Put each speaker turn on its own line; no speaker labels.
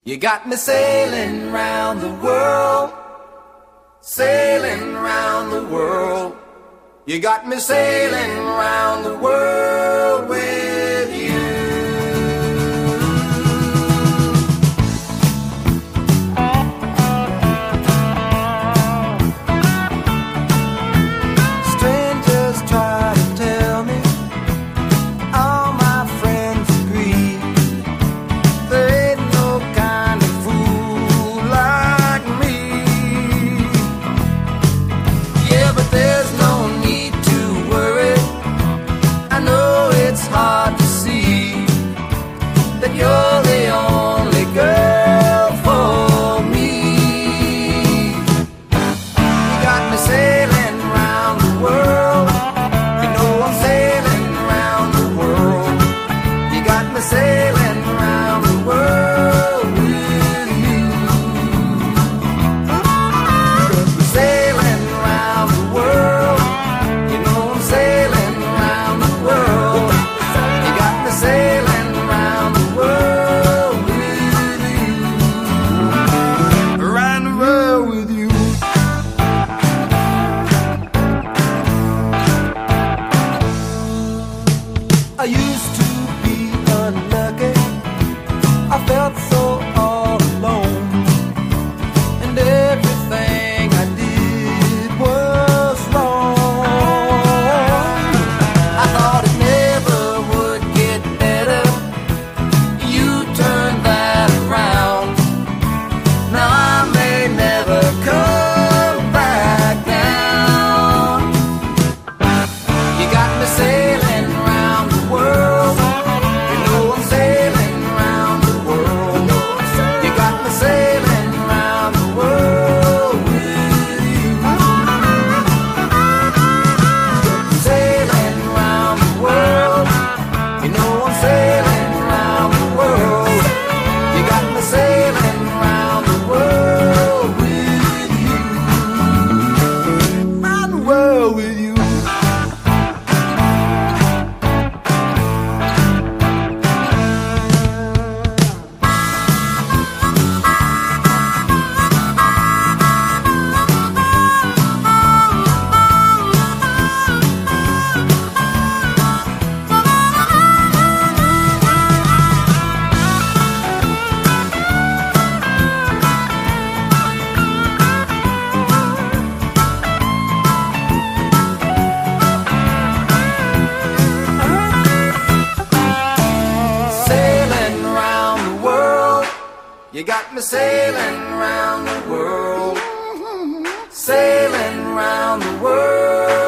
You got me sailing round the world, sailing round the world. You got me sailing round the world with you. Strangers try to tell me, all my friends agree, there ain't no kind of fool like me. Yeah, but there's no need to worry. I know it's hard to see that you're the only girl for me. You got me sailing round the world. You know I'm sailing round the world. You got me sailing round the world with you. Sailing round the world. You know I'm sailing round the world. You got me sailing round the world with you. Around the world with you. I used to be unlucky. I felt so all alone, and everything I did was wrong. I thought it never would get better. You turned that around. Now I may never come back down. You got me sailing round the world. You know I'm sailing round the world. You got me sailing round the world with you. Sailing round the world. You know I'm sailing round the world. You got me sailing round the world with you. Round the world with you. Sailing round the world. You got me sailing round the world. Sailing round the world.